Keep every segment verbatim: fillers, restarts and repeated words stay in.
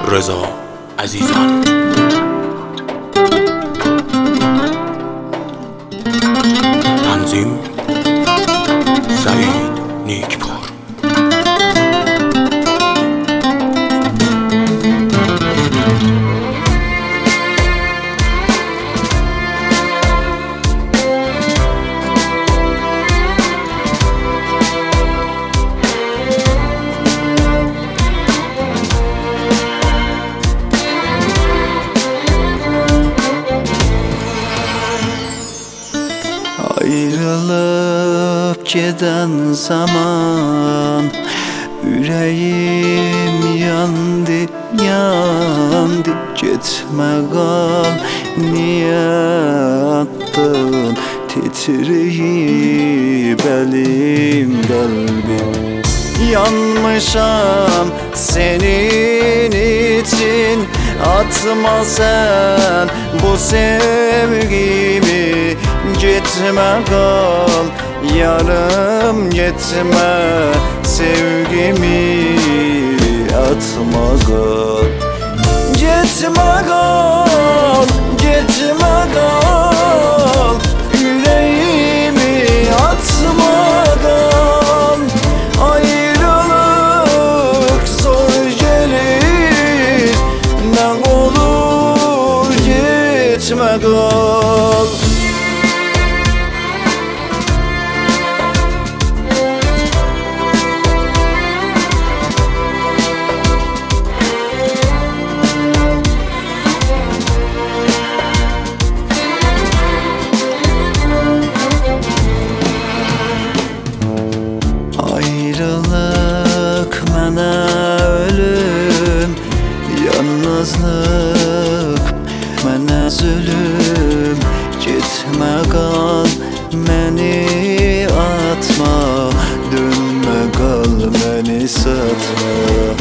رضا عزیزان. تنظیم سعید نیکپور. Ayrılıp giden zaman yüreğim yandı, yandı. Gitme kal, niye attın titreyip elim kalbim. Yanmışam senin için, atma sen bu sevgimi. Gitme kal yarım, gitme sevgimi. Atma kal, gitme kal, gitme kal. Yüreğimi atma kal. Ayrılık zor gelir, ne olur gitme kal. Ayrılık mənə ölüm, yalnızlıq mənə zulüm. Gitmə qal, məni atma, dönmə qal, məni satma.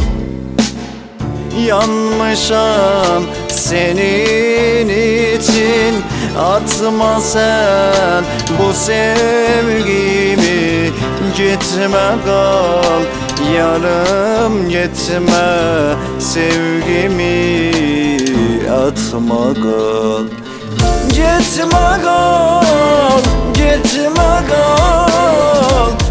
Yanmışam senin için, atma sen bu sevgimi. Gitme kal yarım, gitme sevgimi. Atma kal, gitme kal, gitme kal.